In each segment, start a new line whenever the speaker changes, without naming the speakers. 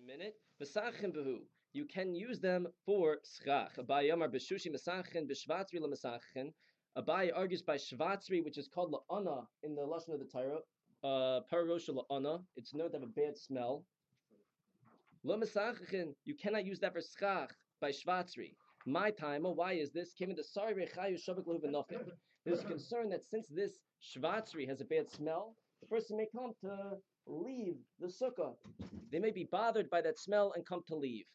a minute. Mesachin behu. You can use them for schach. Abai Yamar b'shushi mesachin b'shvatzri lemesachin. Abai argues by shvatzri, which is called la'ana in the lashon of the Torah. Pararosha la'ana. It's known to have a bad smell. Lemesachin. You cannot use that for schach by shvatzri. My time. Why is this? Came into sorry rechayu shavik lehu v'nofik. There's a concern that since this shvatzri has a bad smell, the person may come to leave the sukkah. They may be bothered by that smell and come to leave.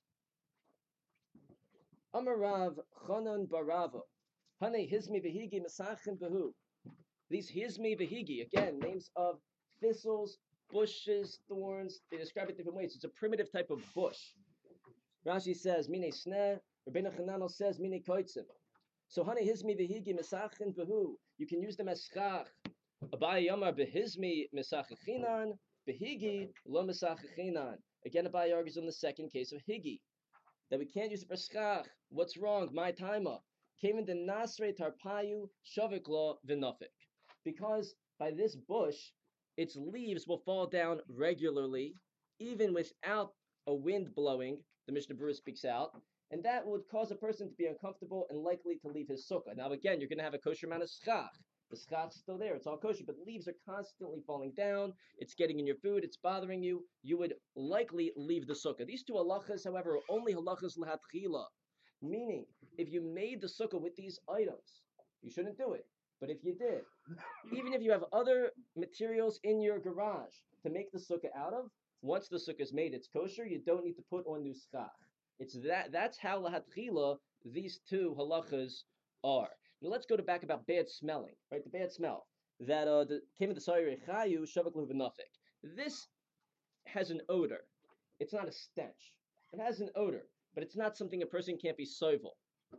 Amarav Chanan Barava. Hane Hizmi Vehigi Mesachin Behu. These Hizmi Vehigi, again, names of thistles, bushes, thorns. They describe it different ways. It's a primitive type of bush. Rashi says, Mine Sneh. Rabbeinu Chananel says, Mine Koitzim. So Hane Hizmi Vehigi Mesachin Behu. You can use them as schach. Abai Yamar Behizmi Mesachichinan. Behigi Lo Mesachichinan. Again, Abai argues on the second case of Higi, that we can't use it for schach. What's wrong? My timer. Came in the Nasre Tarpayu Shavikla Vinofik. Because by this bush, its leaves will fall down regularly, even without a wind blowing, the Mishnah Berurah speaks out, and that would cause a person to be uncomfortable and likely to leave his sukkah. Now again, you're going to have a kosher amount of schach. The schach's still there, it's all kosher, but leaves are constantly falling down, it's getting in your food, it's bothering you, you would likely leave the sukkah. These two halachas, however, are only halachas l'hatchila, meaning, if you made the sukkah with these items, you shouldn't do it. But if you did, even if you have other materials in your garage to make the sukkah out of, once the sukkah is made, it's kosher, you don't need to put on new schach. That's how l'hatchila these two halachas are. Now let's go back about bad smelling, right? The bad smell that came in the Sari Rechayu Shavak Luvanofik. This has an odor. It's not a stench. It has an odor, but it's not something a person can't be soivel.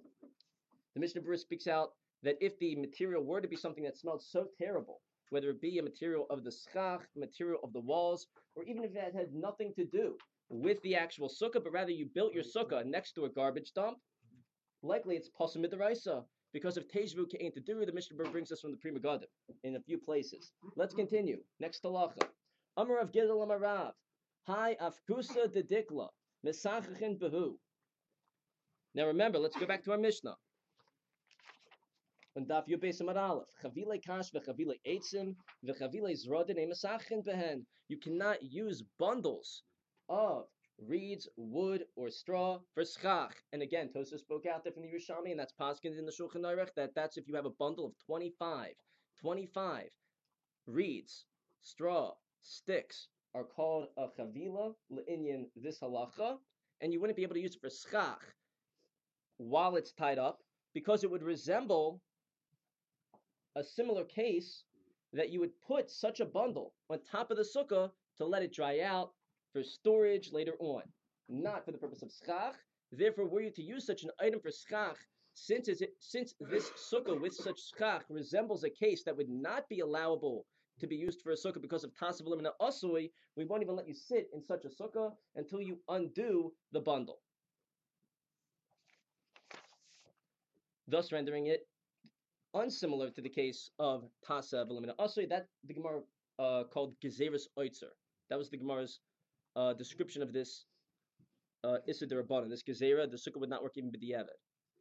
The Mishnah Berurah speaks out that if the material were to be something that smelled so terrible, whether it be a material of the schach, material of the walls, or even if it had nothing to do with the actual sukkah, but rather you built your sukkah next to a garbage dump, likely it's pasum midaraisa. Because of Tejvu Ke'en Tediru, the Mishnah Berurah brings us from the Pri Megadim in a few places. Let's continue. Next halacha. Amar of Gidel Amarav. Hi Afkusa de Dikla. Mesachachin Behu. Now remember, let's go back to our Mishnah. On Daf Yubes Amar Aleph. Chavile Kash v'chavile Eitzim v'chavile Zrodin Mesachin Behen. You cannot use bundles of reeds, wood, or straw for schach. And again, Tosfos spoke out there from the Yerushalmi, and that's Paskin in the Shulchan Aruch, that's if you have a bundle of 25 reeds, straw, sticks are called a chavila le'inyan this halacha, and you wouldn't be able to use it for schach while it's tied up, because it would resemble a similar case that you would put such a bundle on top of the sukkah to let it dry out for storage later on, not for the purpose of schach. Therefore, were you to use such an item for schach, since this sukkah with such schach resembles a case that would not be allowable to be used for a sukkah because of tasav elimina asui, we won't even let you sit in such a sukkah until you undo the bundle, thus rendering it unsimilar to the case of tasav elimina asui. That the Gemara called gezeres oitzer. That was the Gemara's description of this Issa D'Rabbanan, this Gezerah. The sukkah would not work even b'diavad.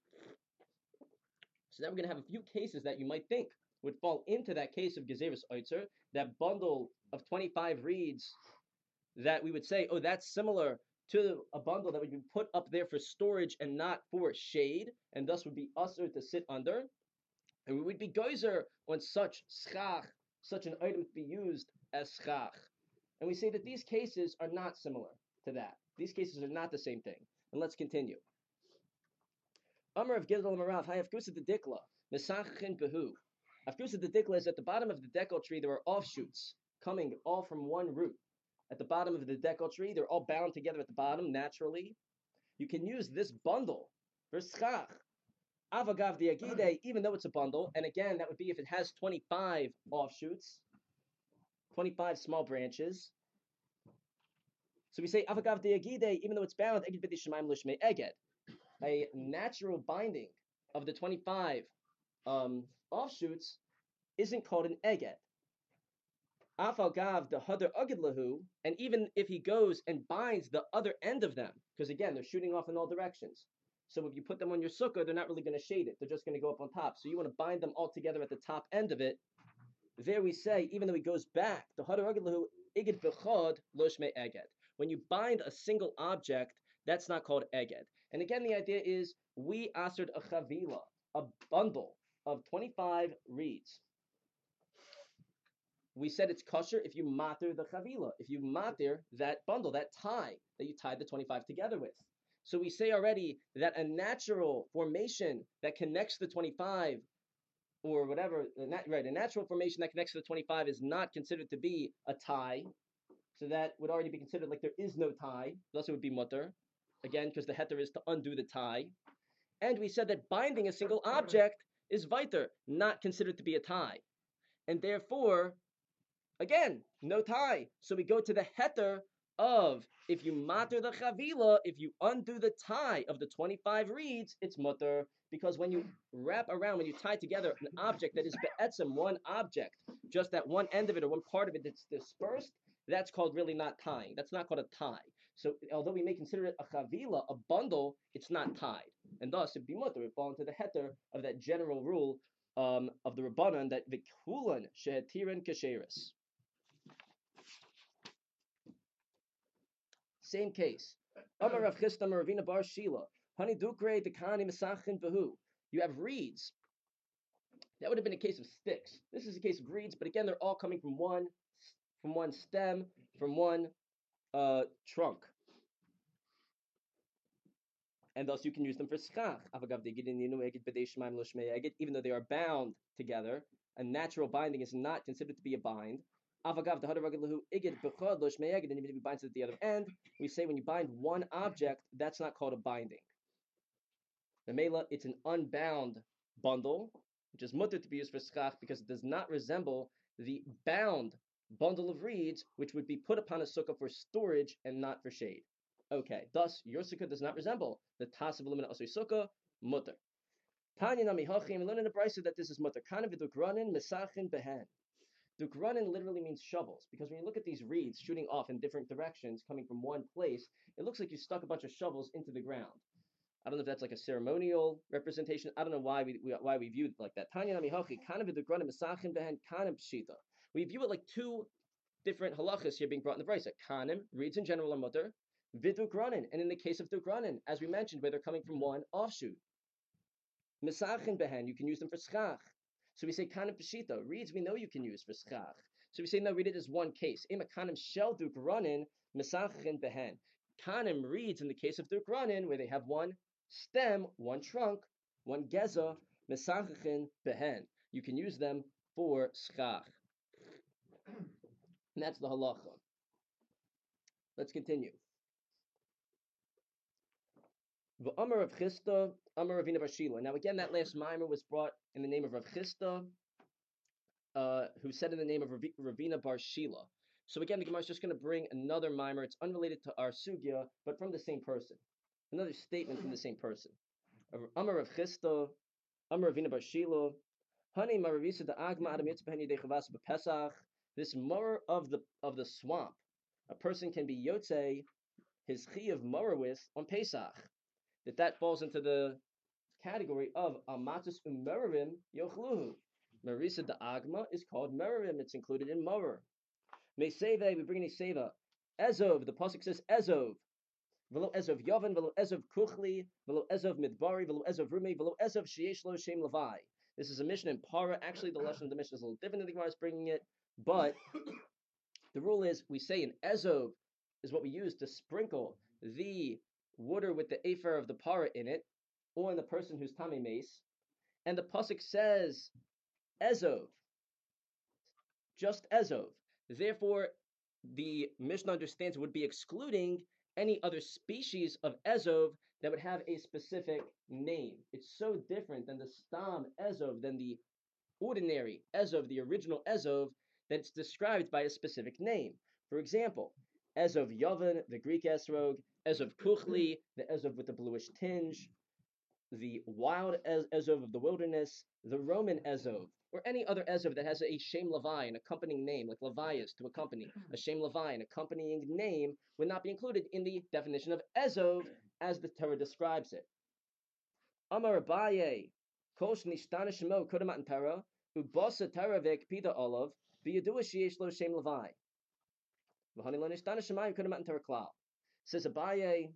So now we're going to have a few cases that you might think would fall into that case of Gezeres Oitzer, that bundle of 25 reeds that we would say, oh, that's similar to a bundle that would be put up there for storage and not for shade, and thus would be usher to sit under. And we would be geyser on such schach, such an item to be used as schach. And we say that these cases are not similar to that. These cases are not the same thing. And let's continue. Amar of Gidel Amarav, Hay Afkusa de Dikla, Mesachin Behu. Afkusa de Dikla is at the bottom of the decal tree. There are offshoots coming all from one root. At the bottom of the decal tree, they're all bound together at the bottom naturally. You can use this bundle for schach. Avagav de Agide, even though it's a bundle, and again, that would be if it has 25 offshoots, 25 small branches. So we say Avagav de Agide, even though it's bound, Eged b'di Shemaim Lishmei Eged. A natural binding of the 25 offshoots isn't called an Eged. Afal gav the hadar agid lahu, and even if he goes and binds the other end of them, because again they're shooting off in all directions. So if you put them on your sukkah, they're not really going to shade it; they're just going to go up on top. So you want to bind them all together at the top end of it. There we say, even though he goes back, the hadar agid lahu igid bechad loshme eged. When you bind a single object, that's not called eged. And again, the idea is we answered a chavila, a bundle of 25 reeds. We said it's kosher if you matir the chavila, if you matir that bundle, that tie that you tied the 25 together with. So we say already that a natural formation that connects the 25 or whatever, right, a natural formation that connects to the 25 is not considered to be a tie. So that would already be considered like there is no tie. Thus it would be mutter. Again, because the heter is to undo the tie. And we said that binding a single object is weiter, not considered to be a tie. And therefore, again, no tie. So we go to the heter of if you matter the chavila, if you undo the tie of the 25 reeds, it's mutter. Because when you wrap around, when you tie together an object that is be'etzem, one object, just that one end of it or one part of it that's dispersed, that's called really not tying. That's not called a tie. So although we may consider it a chavila, a bundle, it's not tied. And thus it'd be mutter. It fall into the heter of that general rule of the Rabbanan that vikulan shehetirin kasheris. Same case. Amar Rav Chisda Ravina Bar Shila. Hani dukre dekani mesachin behu. You have reeds. That would have been a case of sticks. This is a case of reeds, but again, they're all coming from one stem, from one trunk. And thus you can use them for schach. Even though they are bound together, a natural binding is not considered to be a bind. And even if he binds it at the other end, we say when you bind one object, that's not called a binding. The Mela, it's an unbound bundle, which is mutter to be used for schach because it does not resemble the bound bundle of reeds, which would be put upon a sukkah for storage and not for shade. Okay, thus your sukkah does not resemble the tas of limina asui sukkah, mutter. Tanya nami hachim, learn in the brisa that this is mutter. Kana v'dukranin mesachin behen. Dukranin literally means shovels, because when you look at these reeds shooting off in different directions, coming from one place, it looks like you stuck a bunch of shovels into the ground. I don't know if that's like a ceremonial representation. I don't know why we view it like that. Tanya nami hachi kana v'dukranin mesachin behen kanim pshita. We view it like two different halachas here being brought in the brisa. Kanim, reeds in general are mutter. Vidukranin, and in the case of dukranin, as we mentioned, where they're coming from one offshoot. Mesachin behen, you can use them for schach. So we say kanim peshita. Reeds we know you can use for schach. So we say no, read it as one case. Ema kanim shel dukranin mesachin behen. Kanim reeds in the case of dukranin, where they have one stem, one trunk, one geza, mesachin behen. You can use them for schach. And that's the halacha. Let's continue. Amar Rav Chisda, Amar Ravina Bar Shila. Now again, that last mimer was brought in the name of Rav Chisda, who said in the name of Ravina Bar Shila. So again, the Gemara is just going to bring another mimer. It's unrelated to our sugya, but from the same person. Another statement from the same person. Amar Rav Chisda, Amar Ravina Bar Shila. Honey Maravisa the Agma Adam Yitzbahani de Chavas Pesach. This mur of the swamp, a person can be yotze his chi of mur with on Pesach. That falls into the category of amatus umeravim yochluhu. Marisa da agma is called meravim. It's included in morer. Meiseve, we bring in a seva. Ezov, the pasuk says Ezov. Velo Ezov Yovan, velo Ezov Kuchli, velo Ezov Midbari, velo Ezov Rumi, velo Ezov Sheyesh Lo Shem Levai. This is a mission in Para. Actually, the lesson of the mission is a little different than the Gemara is bringing it, but the rule is we say an Ezov is what we use to sprinkle the water with the afer of the para in it, or in the person who's tamei mace, and the pasuk says Ezov, just Ezov. Therefore, the Mishnah understands it would be excluding any other species of Ezov that would have a specific name. It's so different than the stam Ezov, than the ordinary Ezov, the original Ezov, that it's described by a specific name. For example, Ezov Yovan, the Greek esrog, Ezov Kuchli, the Ezov with the bluish tinge, the wild Ezov of the wilderness, the Roman Ezov. or any other Ezov that has a Shem Levi, an accompanying name, like Levias to accompany, a Shem Levi, an accompanying name, would not be included in the definition of Ezov as the Torah describes it. Amar Abaye, Kol Shnishtana Shemo Kodem Torah, Ubasa Torah Ve'Kpida Olav, V'Yadua Sheyesh Lo Shem Levi. V'Hani Lo Nishtana Shemayim Kodem Torah Klal. Says Abaye,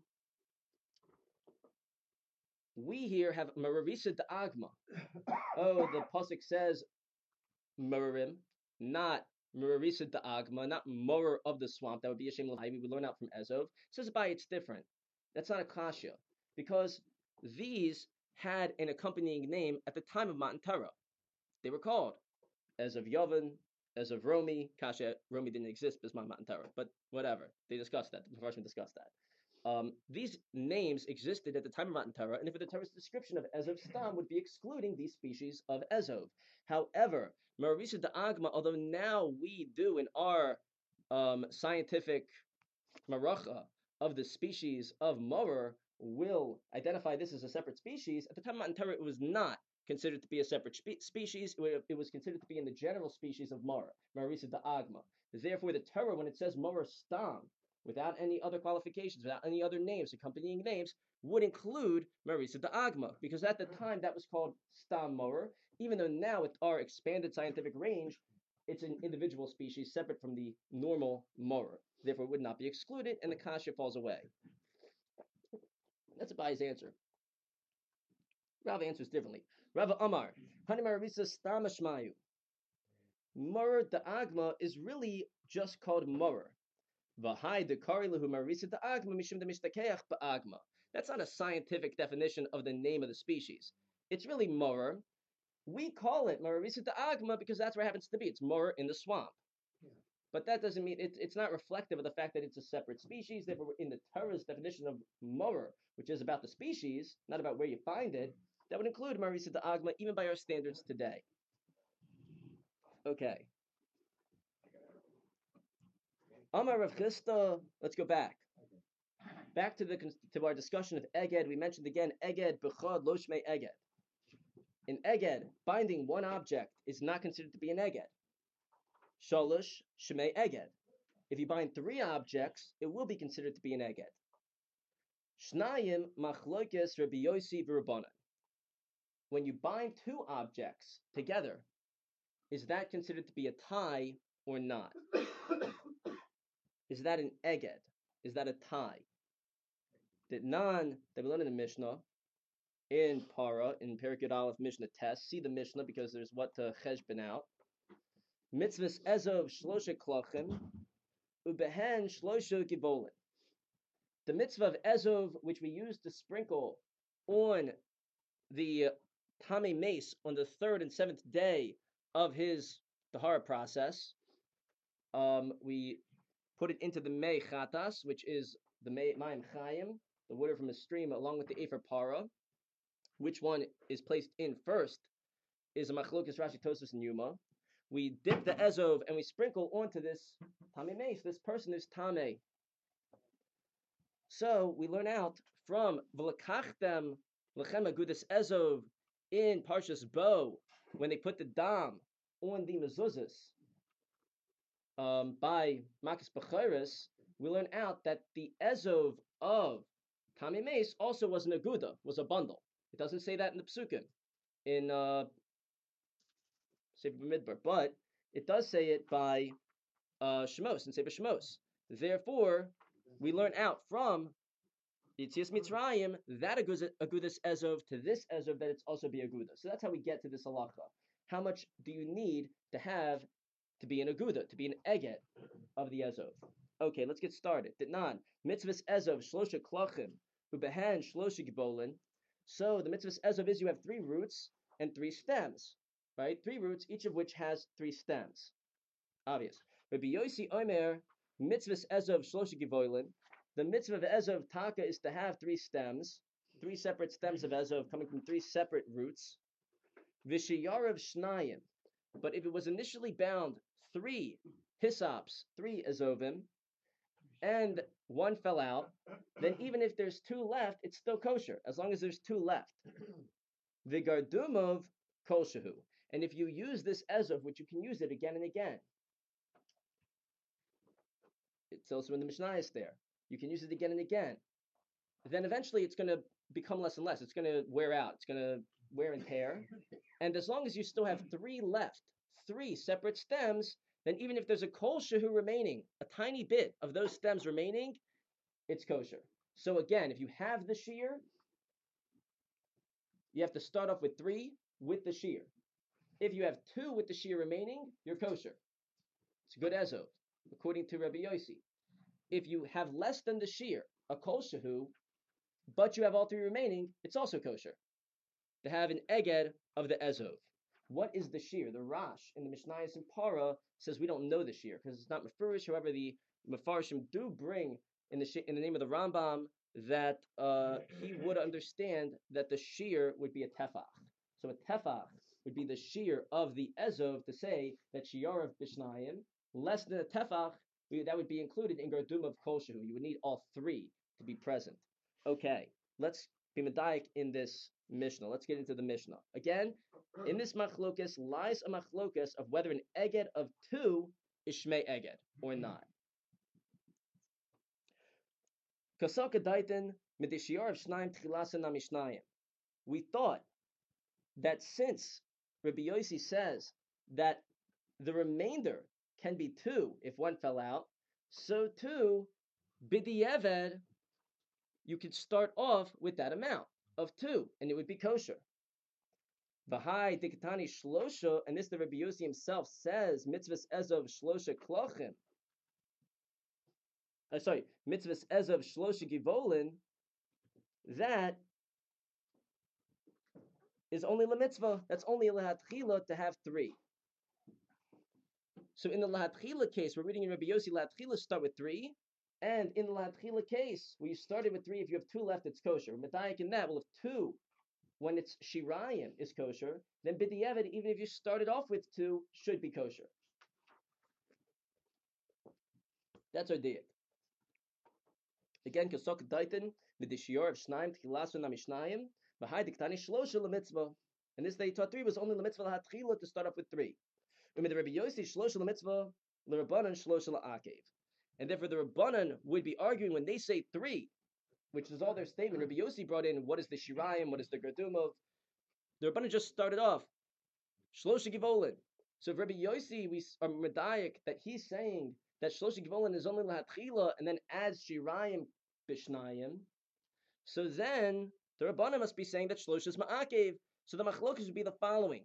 we here have Mararisa Da'agma. Oh, the pasuk says Mararim, not Mararisa Da'agma, not Morer of the swamp. That would be a Shem Levi. We would learn out from Ezov. Says Abaye, it's different. That's not a kasha, because these had an accompanying name at the time of Matan Torah. They were called Ezov Yovan, Ezov Romi. Kasha, Romi didn't exist because Matan Torah, but whatever. They discussed that. The Mepharshim discussed that. These names existed at the time of Matan Torah, and if the Torah's description of Ezov Stam would be excluding these species of Ezov. However, Marisa Da'agma, although now we do in our scientific maracha of the species of Morer, will identify this as a separate species. At the time of Matan Torah, it was not considered to be a separate species. It was considered to be in the general species of Morer, Marisa Da'agma. Therefore, the Torah, when it says Morer Stam, without any other qualifications, without any other names, accompanying names, would include Marisa Da'agma, because at the time that was called Stam Morer, even though now with our expanded scientific range, it's an individual species separate from the normal Morer. Therefore, it would not be excluded, and the kasha falls away. That's Abaye's answer. Rav answers differently. Rav Amar, Hani Marisa Stam Ashmayu. Morer Da'agma is really just called Morer. That's not a scientific definition of the name of the species. It's really Morer. We call it Mararisa Da'agma because that's where it happens to be. It's Morer in the swamp. Yeah. But that doesn't mean it's not reflective of the fact that it's a separate species. Therefore, in the Torah's definition of Morer, which is about the species, not about where you find it, that would include Mararisa Da'agma even by our standards today. Okay. Amar Rav Chisda, let's go back. Back to our discussion of Eged. We mentioned again Eged B'chad Lo Shmei Eged. In Eged, binding one object is not considered to be an Eged. Shalosh Shmei Eged. If you bind three objects, it will be considered to be an Eged. Shnayim Machlokes Rabbi Yossi v'Rabbanan. When you bind two objects together, is that considered to be a tie or not? Is that an Eged? Is that a tie? That we learn in the Mishnah, in Para, in Perek Yud Aleph Mishnah Test, see the Mishnah because there's what to cheshbon out. Mitzvahs Ezov Shlosha Klachim, Ubehen Shlosha Gibolin. The mitzvah of Ezov, which we use to sprinkle on the Tamei Mace on the third and seventh day of his Tahara process, we put it into the Mei Chatas, which is the Mayim Chayim, the water from a stream, along with the Efer Para. Which one is placed in first is a Machlokes Rashi Tosfos and Yuma. We dip the Ezov and we sprinkle onto this Tamei Mace, this person is Tamei. So we learn out from V'lekachtem Lechem Agudas Ezov in Parshas Bo, when they put the dam on the mezuzahs by Makas Bechoros, we learn out that the Ezov of Tamei Mace also was an aguda, was a bundle. It doesn't say that in the Psukim, in Sefer B'Midbar, but it does say it by Shemos, in Sefer Shemos. Therefore, we learn out from Yitzias Mitzrayim that agudas Ezov to this Ezov that it's also be aguda. So that's how we get to this halacha. How much do you need to have to be an aguda, to be an eget of the Ezov? Okay, let's get started. Ditnan, mitzvahs Ezov, shlosha klachim, ubehen shlosha gibolin. So the mitzvahs Ezov is you have three roots and three stems, right? Three roots, each of which has three stems. Obvious. Rabbi Yossi Omer, mitzvahs Ezov, shlosha gibolin. The mitzvah of Ezov Taka is to have three stems, three separate stems of Ezov coming from three separate roots. Vishiyarav Shnayim. But if it was initially bound three hysops, three Ezovim, and one fell out, then even if there's two left, it's still kosher, as long as there's two left. Vigardumov Koshahu. And if you use this ezov, which you can use it again and again, it's also in the Mishnayos there. You can use it again and again. Then eventually it's going to become less and less. It's going to wear out. It's going to wear and tear. And as long as you still have three left, three separate stems, then even if there's a kol shehu remaining, a tiny bit of those stems remaining, it's kosher. So again, if you have the shear, you have to start off with three with the shear. If you have two with the shear remaining, you're kosher. It's good ezov, according to Rabbi Yossi. If you have less than the shear, a kol shehu, but you have all three remaining, it's also kosher to have an eged of the ezov. What is the shear? The Rash in the Mishnayos and Para says we don't know the shear because it's not mefurish. However, the Mefarshim do bring in the name of the Rambam that he would understand that the shear would be a tefach. So a tefach would be the shear of the ezov to say that shiyar of bishnayim less than a tefach that would be included in gardum of kol shehu. You would need all three to be present. Okay, let's be medayik in this Mishnah. Let's get into the Mishnah. Again, in this machlokas lies a machlokas of whether an eged of two is shmei eged or not. Kasaka daitin midishiyar of shnaim tchilasa namishnayim. We thought that since Rabbi Yossi says that the remainder can be two if one fell out, so too b'di'eved you could start off with that amount of two, and it would be kosher. V'hai dikatani shlosha, and this the Rabbi Yossi himself says, mitzvahs ezov shlosha klochim. Mitzvahs ezov shlosha givolin, that is only la mitzvah. That's only a lahatchila to have three. So in the lahatchila case, we're reading in Rabbi Yossi, lahatchila start with three, and in the lahatchila case, where you started with three, if you have two left, it's kosher. Medayik in that, well, if two, when it's shirayim, is kosher, then b'di'eved, even if you started off with two, should be kosher. That's our diak. Again, kasok daitin v'dishiyar of shnaim tchilasu namishnayim v'hai diktani shlosha lemitzvah. And this day taught three was only lemitzvah lahatchila to start off with three. The Rabbi Yossi shlosha lemitzvah l'rabbanan shlosha la'akev. And therefore the Rabbanan would be arguing when they say three, which is all their statement. Rabbi Yossi brought in what is the shirayim, what is the gardumov. The Rabbanan just started off shlosha givolin. So if Rabbi Yossi, we are medayik that he's saying that shlosha givolin is only lahatchila and then adds shirayim bishnayim, so then the Rabbanan must be saying that shlosha is ma'akev. So the machlokas would be the following: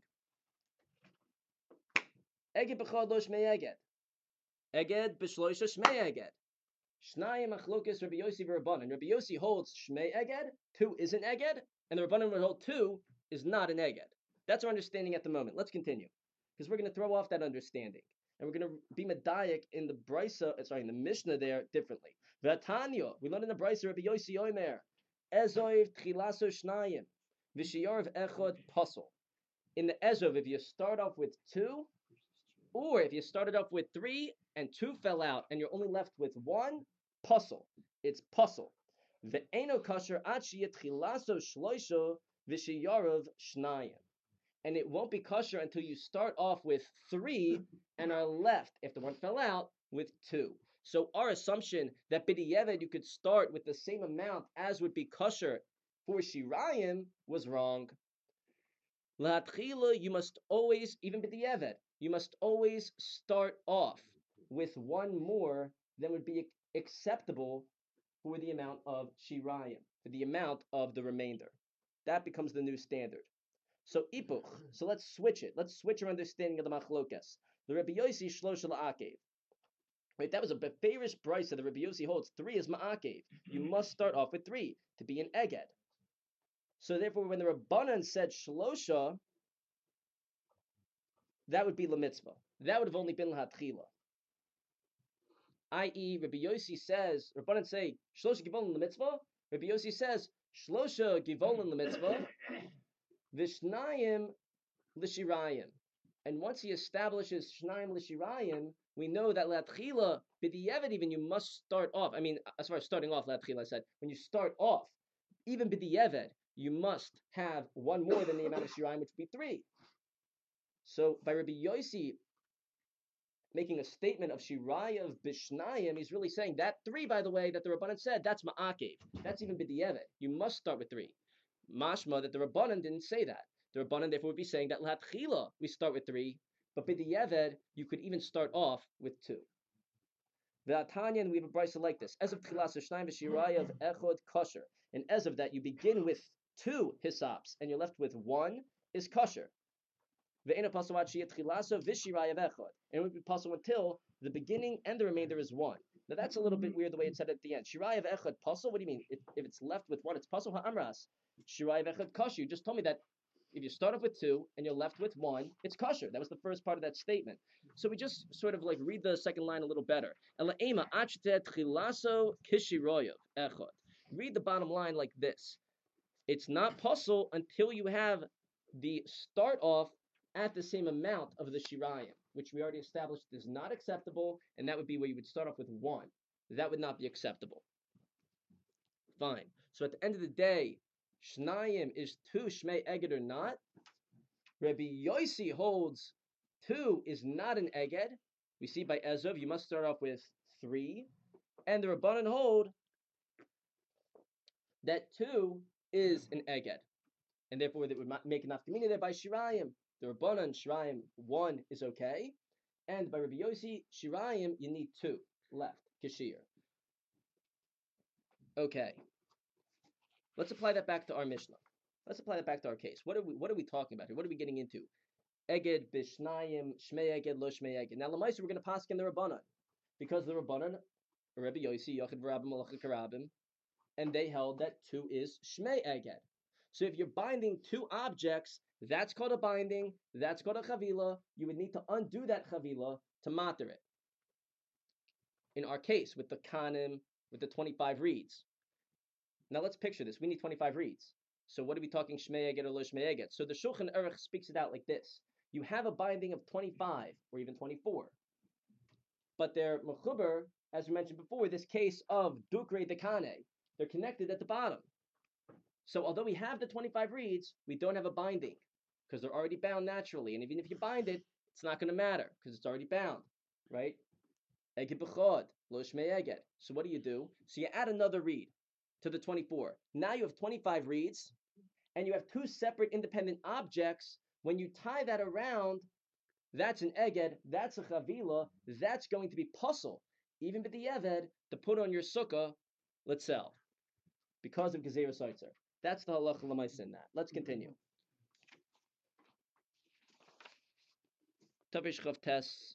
eged b'chad lo shmei eged, eged b'shlosha shmei eged. Shnayim machlokas Rabbi Yossi v'Rabbanan. Rabbi Yossi holds shmei eged, two is an eged, and the Rabbanan would hold two is not an eged. That's our understanding at the moment. Let's continue, because we're going to throw off that understanding, and we're going to be medayik in the in the Mishnah there differently. V'atanya, we learn in the Brisa Rabbi Yossi Omer, ezoiv tchilaso shnayim, v'shiyarv echod pasol. In the ezov, if you start off with two, or if you started off with three and two fell out, and you're only left with one, pasol. It's pasol. Ve'eno kasher ad sheyeh tchilaso shloisha v'shiyarv shnayim. And it won't be kosher until you start off with three and are left, if the one fell out, with two. So our assumption that b'di'eved you could start with the same amount as would be kosher for shirayim was wrong. L'hatchila, you must always, even b'di'eved, you must always start off with one more than would be acceptable for the amount of shirayim, for the amount of the remainder. That becomes the new standard. So ipuch. So let's switch it. Let's switch our understanding of the machlokas. The Rabbi Yossi shlosha la'akev. Right, that was a beferish brisa. The Rabbi Yossi holds three is ma'akev. You must start off with three to be an eged. So therefore, when the Rabbanan said shlosha, that would be la mitzvah. That would have only been l'hatchila. I.e., Rabbi Yossi says, Rabbanan say shlosha givolin la mitzvah. Rabbi Yossi says shlosha givolin la mitzvah. Vishnayim l'shirayim. And once he establishes shnayim l'shirayim, we know that l'atchila, b'di'eved even, you must start off. I mean, as far as starting off, l'atchila, I said, when you start off, even b'di'eved, you must have one more than the amount of shirayim, which would be three. So by Rabbi Yossi making a statement of Shiraya of Bishnayim, he's really saying that 3, by the way, that the Rabbanan said, that's Ma'akev. That's even B'di'evet. You must start with 3. Mashma, that the Rabbanan didn't say that. The Rabbanan, therefore, would be saying that L'hatchila, we start with 3, but B'di'evet, you could even start off with 2. V'atanyan, we have a brisa like this. As of Tchilas Shnayim v'Shiraya of Echod Kosher. And as of that, you begin with 2 hisops, and you're left with 1 is kosher. And it would be possible until the beginning and the remainder is 1. Now that's a little bit weird the way it's said at the end. Shiraya v'echad pasul. What do you mean? If it's left with 1, it's pasul ha'amras. Shiraya v'echad kosher. You just told me that if you start off with 2 and you're left with 1, it's kosher. That was the first part of that statement. So we just sort of like read the second line a little better. Read the bottom line like this. It's not pasul until you have the start off at the same amount of the shirayim, which we already established is not acceptable, and that would be where you would start off with 1. That would not be acceptable. Fine. So at the end of the day, Shnayim is 2 Shmei Eged or not. Rabbi Yossi holds 2 is not an Eged. We see by Ezov, you must start off with 3. And the Rabbanan hold that 2 is an Eged. And therefore, it would make enough to mean there by Shirayim. The Rabbanan Shirayim 1 is okay, and by Rabbi Yossi Shirayim you need 2 left Kashir. Okay, let's apply that back to our Mishnah. Let's apply that back to our case. What are we talking about here? What are we getting into? Eged Bishnayim Shmei Eged Lo Shmei Eged. Now Lamaisa we're going to paskin the Rabbanan because the Rabbanan Rabbi Yossi Yochid V'Rabim Malacha Karabim, and they held that 2 is Shmei Eged. So if you're binding 2 objects, that's called a binding, that's called a chavila. You would need to undo that chavila to matter it. In our case, with the kanim, with the 25 reeds. Now let's picture this. We need 25 reeds. So what are we talking Shmei Eged or Lo Shmei Eged? So the Shulchan Aruch speaks it out like this. You have a binding of 25 or even 24. But they're mechuber, as we mentioned before, this case of Dukre Dekane. They're connected at the bottom. So although we have the 25 reeds, we don't have a binding because they're already bound naturally. And even if you bind it, it's not going to matter because it's already bound, right? Eged b'chod, lo shmei eged. So what do? So you add another reed to the 24. Now you have 25 reeds, and you have 2 separate independent objects. When you tie that around, that's an eged, that's a chavila, that's going to be pasul, even b'di'eved, to put on your sukkah, let's sell, because of Gezerah Soitzer. That's the halacha l'maisa in that. Let's continue. Tavish Chav Tes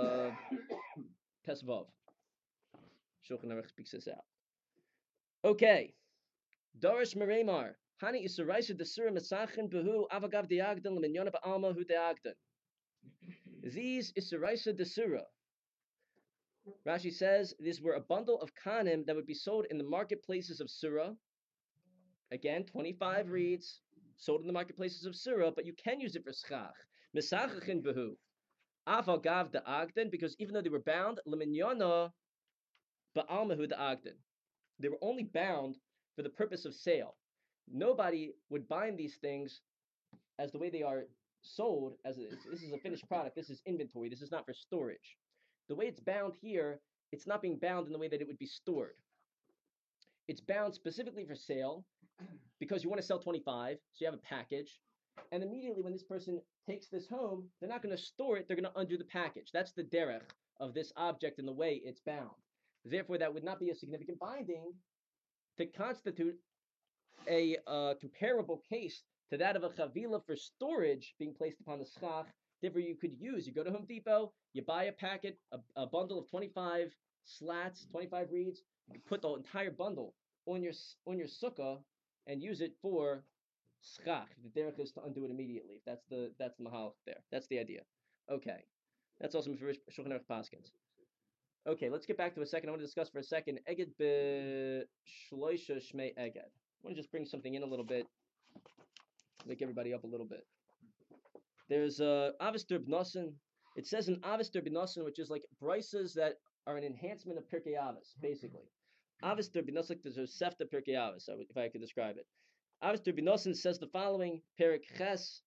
Vav. Shulchan Aruch speaks this out. Okay. Dorish Meremar. Hani Isaraisa Desura Mesachin Behu Avagav Deagdan Leminyona Ba'alma Hu Deagdan. These Isaraisa Desura. Rashi says these were a bundle of kanim that would be sold in the marketplaces of Surah. Again, 25 reeds sold in the marketplaces of Surah, but you can use it for schach. Mesachachin behu. Avagav the Agden, because even though they were bound, leminyana ba'almahu the Agden. They were only bound for the purpose of sale. Nobody would bind these things as the way they are sold, as this is a finished product, this is inventory, this is not for storage. The way it's bound here, it's not being bound in the way that it would be stored. It's bound specifically for sale because you want to sell 25, so you have a package, and immediately when this person takes this home, they're not going to store it, they're going to undo the package. That's the derech of this object and the way it's bound. Therefore, that would not be a significant binding to constitute a comparable case to that of a chavila for storage being placed upon the schach. Therefore, you could use, you go to Home Depot, you buy a packet, a bundle of 25 slats, 25 reeds, you put the entire bundle on your sukkah and use it for schach. The derech is to undo it immediately. That's the mahal there. That's the idea. Okay, that's also for Shulchan Aruch Paskins. Okay, let's get back to a second. I want to discuss for a second Eged b'shloisha shmei Eged. I want to just bring something in a little bit, wake everybody up a little bit. There's Avis der B'nosen. It says in Avis der B'nosen, which is like brises that are an enhancement of Pirkei Avos, basically. Avis der B'nosen, there's a Sefta Pirkei Avos, if I could describe it. Avis der B'nosen says the following, Perik Ches,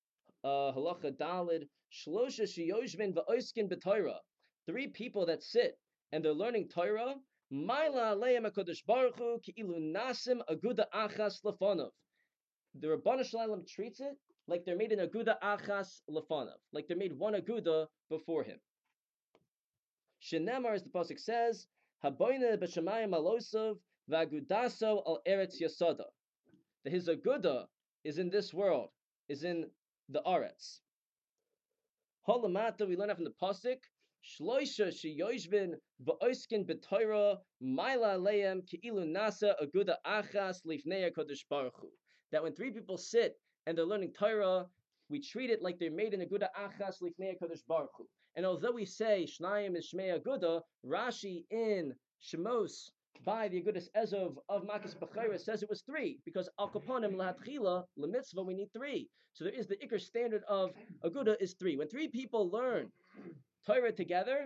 halacha dalid shlosha sheyoshvin va'oskin b'Torah. 3 people that sit and they're learning Torah. Maila aleim hakadosh baruch hu ki'ilu nasim aguda achas lefonov. The Rabbanu Shalom treats it like they're made an aguda achas lefonov, like they're made one aguda before him. Shenemar, as the pasuk says, haboyne b'shamayim alosov v'agudaso al eretz yasada. His aguda is in this world, is in the Aretz. Holamata, we learn out from the pasuk, Shloisha sheyoshvin va'oskin b'Torah maila aleim ki'ilu nasa aguda achas lifnei HaKadosh Baruch Hu. That when 3 people sit and they're learning Torah, we treat it like they're made in aguda achas lifnei HaKadosh Baruch Hu. And although we say Shnayim is Shmei Aguda, Rashi in Shemos by the Agudas Ezov of Makis Bechira says it was 3 because Al Kaponim Lahatchila Lemitzvah we need 3. So there is the Iker standard of Aguda is 3. When 3 people learn Torah together,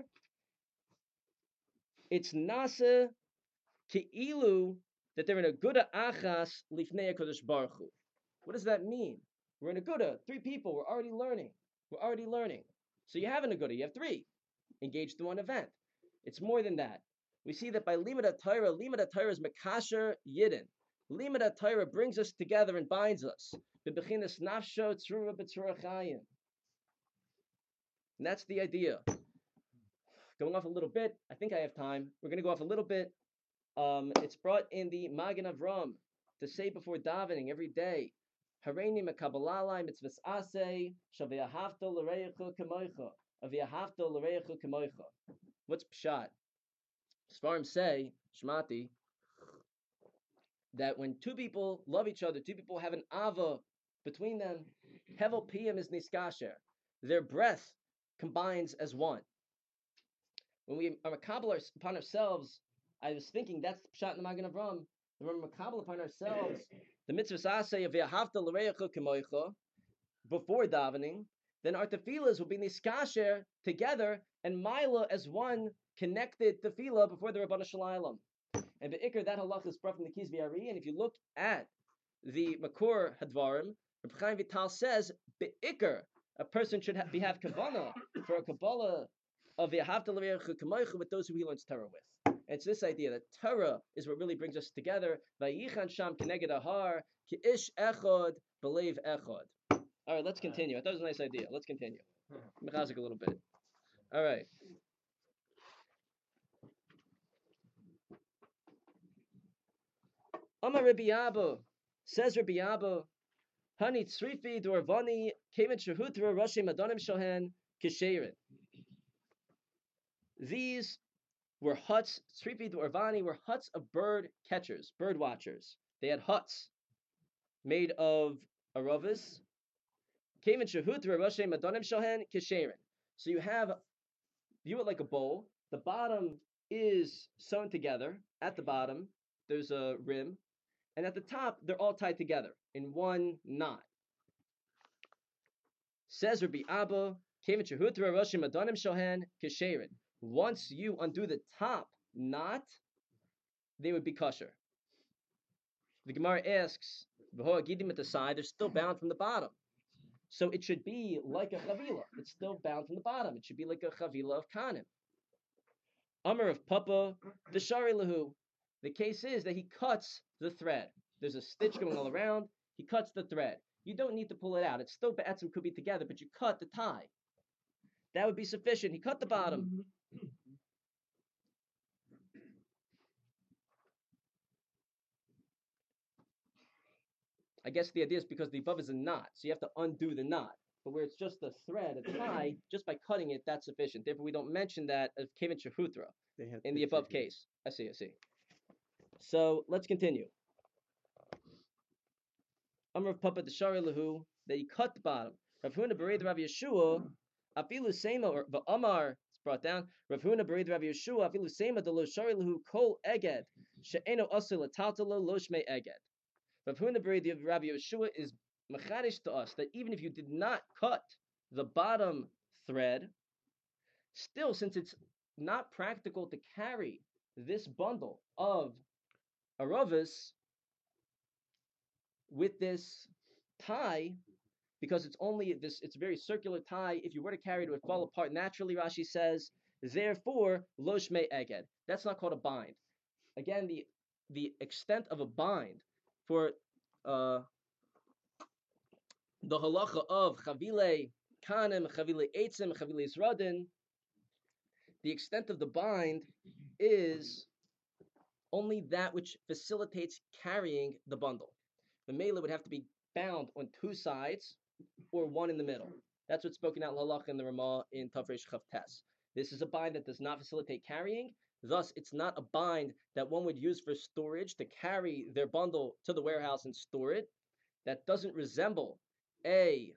it's Nasa Ke'ilu that they're in Aguda Achas Lifnei HaKadosh Baruch Hu. What does that mean? We're in Aguda, 3 people, we're already learning. So you have an Aguda, you have 3 engaged in one event. It's more than that. We see that by Limud Torah is Mekasher Yidden. Limud Torah brings us together and binds us. Bebechinas nafsho tzrura b'tzura chayim. And that's the idea. Going off a little bit, I think I have time. We're going to go off a little bit. It's brought in the Magen Avram to say before davening every day, Hareini mekabalalai mitzvahs aseh shaviyahavta l'reichu kamoicha aviyahavta l'reichu kamoicha. What's pshat? Svarim say, Shmati, that when 2 people love each other, 2 people have an ava between them, hevel piyam is niskasher. Their breath combines as one. When we are makabel upon ourselves, I was thinking that's the pshat in the Magen Avram. When we're makabel upon ourselves, the mitzvah aseh of v'ahavta l'reicha k'moicha before davening, then our tefillas will be niskasher together and mila as one connected tefillah before the Rabbanu Shalom. And the Iker, that halach is brought from the Kizvi Ari, and if you look at the Makor Hadvarim, Reb Chaim Vital says, Be'ikr, a person should have kavanah for a Kabbalah of Yehavta L'Re'echa Kamoicha with those who he learns Torah with. And it's this idea that Torah is what really brings us together. Vayichan Sham Keneged Ahar, Ki Ish Echad, Belev Echad. All right, let's continue. I thought it was a nice idea. Let's continue. Mechazik a little bit. All right. Amar Rabbi Abba, says Rabbi Abba, Hani Tzrifi Dorvani Kemet Shehutra Rashi Madonim Shohen Kisherin. These were huts, Tzrifi Dorvani were huts of bird catchers, bird watchers. They had huts made of aravis. Kemet Shehutra Rashi Madonim Shohen Kisherin. So you view it like a bowl. The bottom is sewn together. At the bottom, there's a rim. And at the top, they're all tied together in one knot. Says Rabbi Abba, once you undo the top knot, they would be kosher. The Gemara asks, at the side, they're still bound from the bottom. So it should be like a chavila. It's still bound from the bottom. It should be like a chavila of kanim. Amar of Papa, the Shari Lahu. The case is that he cuts the thread. There's a stitch going all around. He cuts the thread. You don't need to pull it out. It's still be'etzim could be together, but you cut the tie. That would be sufficient. He cut the bottom. I guess the idea is because the above is a knot, so you have to undo the knot. But where it's just a thread, a tie, just by cutting it, that's sufficient. Therefore, we don't mention that of Kevin Shehutra in the above case. I see. So let's continue. Amar of Papa the Shari Lahu, that he cut the bottom. Rav Huna Bereid Rav Yeshua, Afilu Sema, or Amar, it's brought down. Rav Huna Bereid Rav Yeshua, Afilu Sema, the Lo Shari Lahu, Kol Eged, She'eno Asil Ataltalo Lo Shmei Eged. Rav Huna Bereid Rav Yeshua is machadish to us that even if you did not cut the bottom thread, still, since it's not practical to carry this bundle of aravis with this tie, because it's only this. It's a very circular tie. If you were to carry it, it would fall apart naturally. Rashi says, therefore, lo shmei eged. That's not called a bind. Again, the extent of a bind for uh, the halacha of chavile kanim, chavile eitzim, chavile isradin, the extent of the bind is only that which facilitates carrying the bundle. The mela would have to be bound on two sides or one in the middle. That's what's spoken out in halacha in the Ramah in Tavresh Chavtes. This is a bind that does not facilitate carrying. Thus, it's not a bind that one would use for storage to carry their bundle to the warehouse and store it. That doesn't resemble a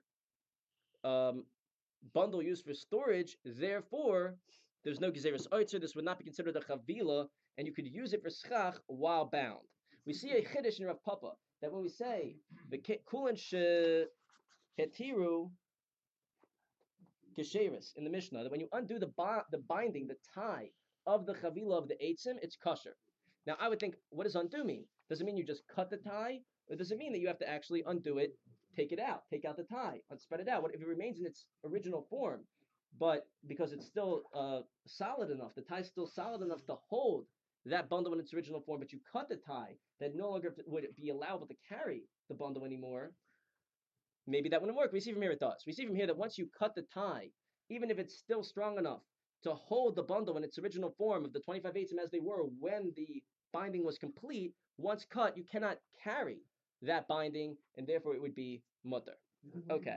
bundle used for storage. Therefore, there's no gezeres oitzer. This would not be considered a chavila, and you could use it for schach while bound. We see a chiddush in Rav Papa that when we say the kulan hetiru kesheris in the Mishnah, that when you undo the binding, the tie of the chavila of the eitzim, it's kosher. Now, I would think, what does undo mean? Does it mean you just cut the tie, or does it mean that you have to actually undo it, take out the tie, spread it out? What if it remains in its original form, but because it's still solid enough, the tie is still solid enough to hold that bundle in its original form, but you cut the tie, that no longer would it be allowable to carry the bundle anymore? Maybe that wouldn't work. We see from here it does. We see from here that once you cut the tie, even if it's still strong enough to hold the bundle in its original form of the 25 eighths as they were when the binding was complete, once cut, you cannot carry that binding, and therefore it would be mutter. Okay.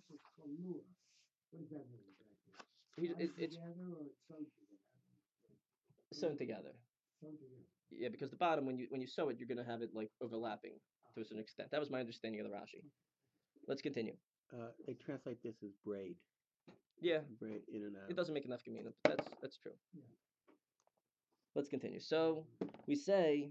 It's sewn together. Yeah, because the bottom, when you sew it, you're going to have it like overlapping to a certain extent. That was my understanding of the Rashi. Let's continue.
They translate this as braid.
Yeah.
Braid in and out.
It doesn't make enough gemina, but that's true. Yeah. Let's continue. So we say,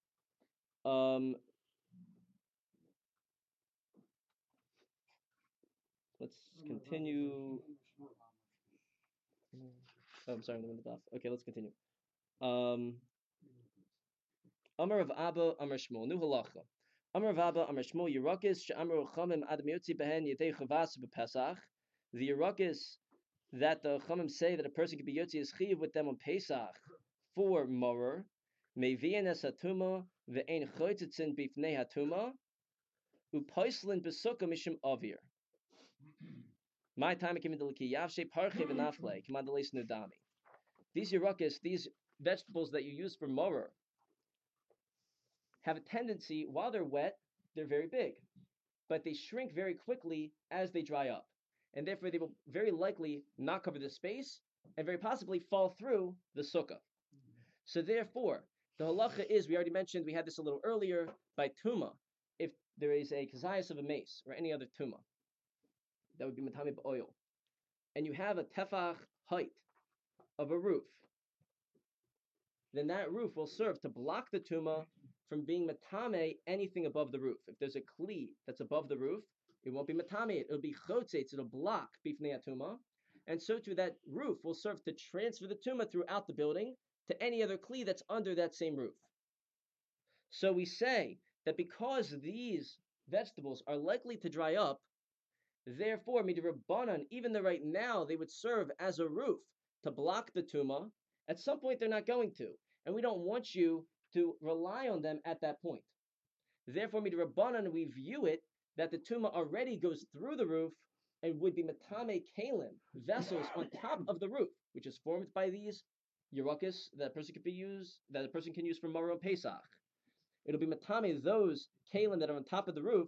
let's continue. Oh, I'm sorry, I'm in the daf. Okay, let's continue. Amar of Abba, Amar Shmuel, Nu halacha. Amar of Abba, Amar Shmuel, Yerakis, She'amar Chamim Adam Yotzi Behen Yedei Chavas BePesach. The Yerakis that the Chamim say that a person can be Yotzi is Chiyav with them on Pesach for Morer. Mevian es Hatuma ve'ein Choytzitzin Bifnei Hatuma uPoislin Besukkah Mishim Avir. My time came into Liki Yavshe Parche V'Nafle Kamandales Nudami. These Yerakis, these vegetables that you use for Morer, have a tendency, while they're wet, they're very big, but they shrink very quickly as they dry up, and therefore they will very likely not cover the space and very possibly fall through the sukkah. So therefore, the halacha is, we already mentioned, we had this a little earlier, by tuma, if there is a kazayas of a mace or any other tuma, that would be matame oil, and you have a tefach height of a roof, then that roof will serve to block the tuma from being matame anything above the roof. If there's a kli that's above the roof, it won't be matame, it'll be chotzetz, it'll block bifnei atuma, and so too that roof will serve to transfer the tuma throughout the building to any other kli that's under that same roof. So we say that because these vegetables are likely to dry up, therefore midrabanan, even though right now they would serve as a roof to block the tuma, at some point they're not going to, and we don't want you to rely on them at that point. Therefore, midrabanan, we view it that the tuma already goes through the roof and would be matame kalim, vessels on top of the roof, which is formed by these yerakis that a person can use for Mara Pesach. It'll be matame those kalim that are on top of the roof,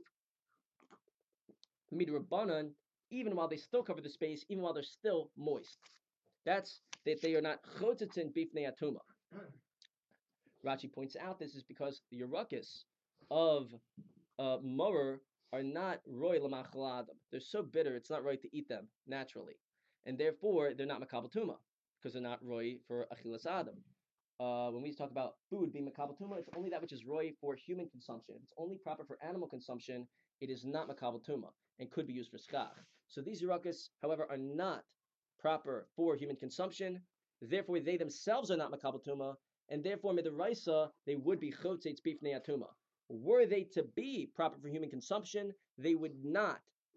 midrabanan, even while they still cover the space, even while they're still moist. That's that they are not chotzitzin bifnei atuma. Rashi points out this is because the yerakis of morer are not roy l'machal adam. They're so bitter, it's not right to eat them naturally, and therefore they're not makabel tuma because they're not roy for achilas adam. When we talk about food being makabel tuma, it's only that which is roy for human consumption. If it's only proper for animal consumption, it is not makabel tuma and could be used for schach. So these yerakis, however, are not proper for human consumption. Therefore, they themselves are not makabel tuma, and therefore, midaraisa, they would be chotzetz bifnei atuma. Were they to be proper for human consumption, they would not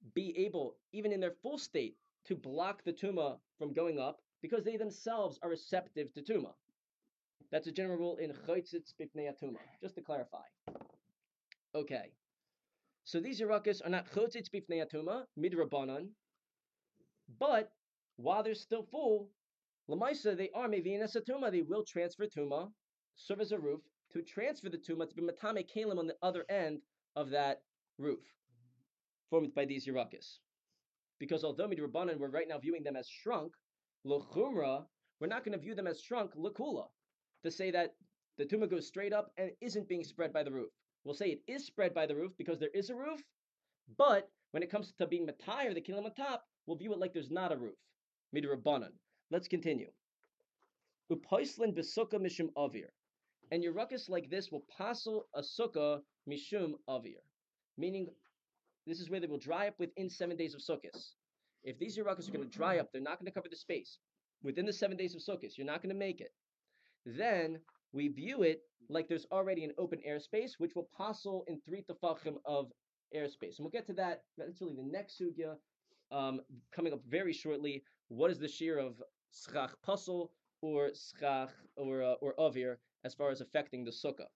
be able, even in their full state, to block the tuma from going up because they themselves are receptive to tuma. That's a general rule in Chotzitz Bipnei Tuma. Just to clarify. Okay. So these Yerakis are not Chotzitz Bipnei Tuma, Midrabanan, but while they're still full, Lamaisa, they are Mevinas Tuma. They will transfer Tuma, serve as a roof, to transfer the Tuma to be Matame Kalim on the other end of that roof, formed by these Yerakis. Because although Midrabanan, we're right now viewing them as shrunk, L'chumra, we're not going to view them as shrunk, L'kula, to say that the Tuma goes straight up and isn't being spread by the roof. We'll say it is spread by the roof because there is a roof, but when it comes to being Matayr, the Kilim on top, we'll view it like there's not a roof. Midrabanan. Let's continue. Upoislin besukkah mishum avir. And your ruckus like this will passel a sukkah mishum avir. Meaning, this is where they will dry up within 7 days of Sukkot. If these Yerakos are going to dry up, they're not going to cover the space. Within the 7 days of Sukkot, you're not going to make it. Then we view it like there's already an open airspace, which will passel in 3 tefachim of airspace. And we'll get to that. That's really the next sugya coming up very shortly. What is the shear of schach passel or schach or avir as far as affecting the sukkah?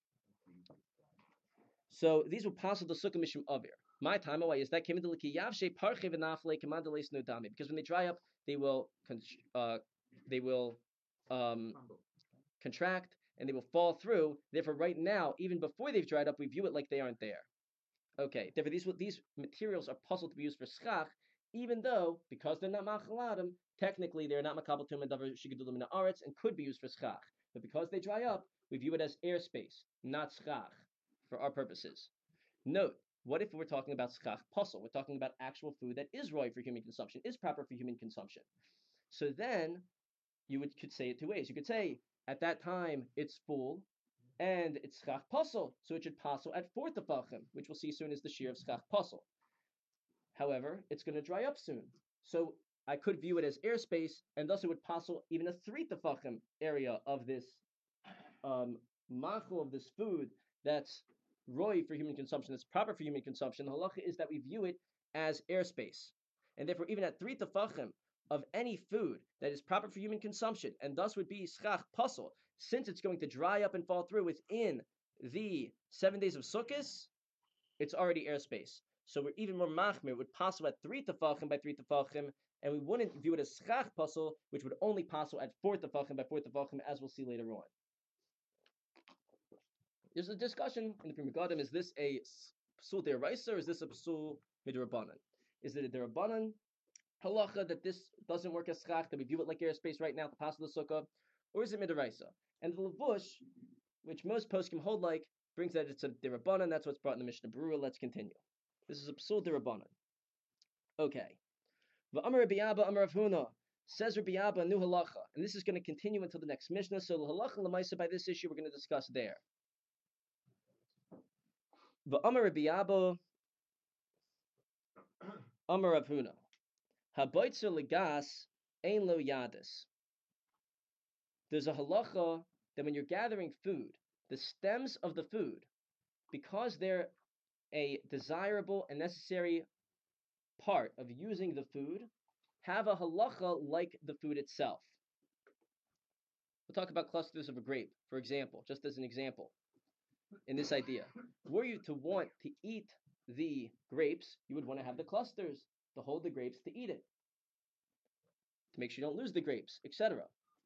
So these will passel the sukkah mishum avir. My time away is that because when they dry up, they will contract and they will fall through. Therefore, right now, even before they've dried up, we view it like they aren't there. Okay. Therefore, these materials are puzzled to be used for schach, even though because they're not machaladim, technically they're not makabel tum and davar shigadulim in the aretz and could be used for schach. But because they dry up, we view it as airspace, not schach, for our purposes. Note. What if we're talking about schach puzzle? We're talking about actual food that is roy for human consumption, is proper for human consumption. So then you could say it two ways. You could say at that time it's full and it's schach puzzle, so it should puzzle at 4 tefachim, which we'll see soon is the shear of schach puzzle. However, it's going to dry up soon. So I could view it as airspace, and thus it would puzzle even a 3 tefachim area of this machal of this food that's roy for human consumption, that's proper for human consumption. The halacha is that we view it as airspace. And therefore, even at 3 tefachim of any food that is proper for human consumption, and thus would be schach puzzle, since it's going to dry up and fall through within the 7 days of Sukkot, it's already airspace. So we're even more machmir. It would passel at 3 tefachim by 3 tefachim, and we wouldn't view it as schach puzzle, which would only passel at 4 tefachim by 4 tefachim, as we'll see later on. There's a discussion in the Pri Megadim, is this a psul deraisa or is this a psul midrabanan? Is it a derabanan halacha that this doesn't work as schach, that we view it like airspace right now to pass the sukkah, or is it midraisa? And the levush, which most poskim hold like, brings that it's a derabanan. That's what's brought in the Mishnah Berurah. Let's continue. This is a psul derabanan. Okay. V'amar Rabbi Abba, Amar Rav Huna. Says Rabbi Abba, a new halacha, and this is going to continue until the next Mishnah. So the halacha l'maisa by this issue we're going to discuss there. V'amar Rabbi Abba, Amar Rav Huna. Haboitzer legas ein lo yadis. There's a halacha that when you're gathering food, the stems of the food, because they're a desirable and necessary part of using the food, have a halacha like the food itself. We'll talk about clusters of a grape, for example, just as an example. In this idea, were you to want to eat the grapes, you would want to have the clusters to hold the grapes to eat it, to make sure you don't lose the grapes, etc.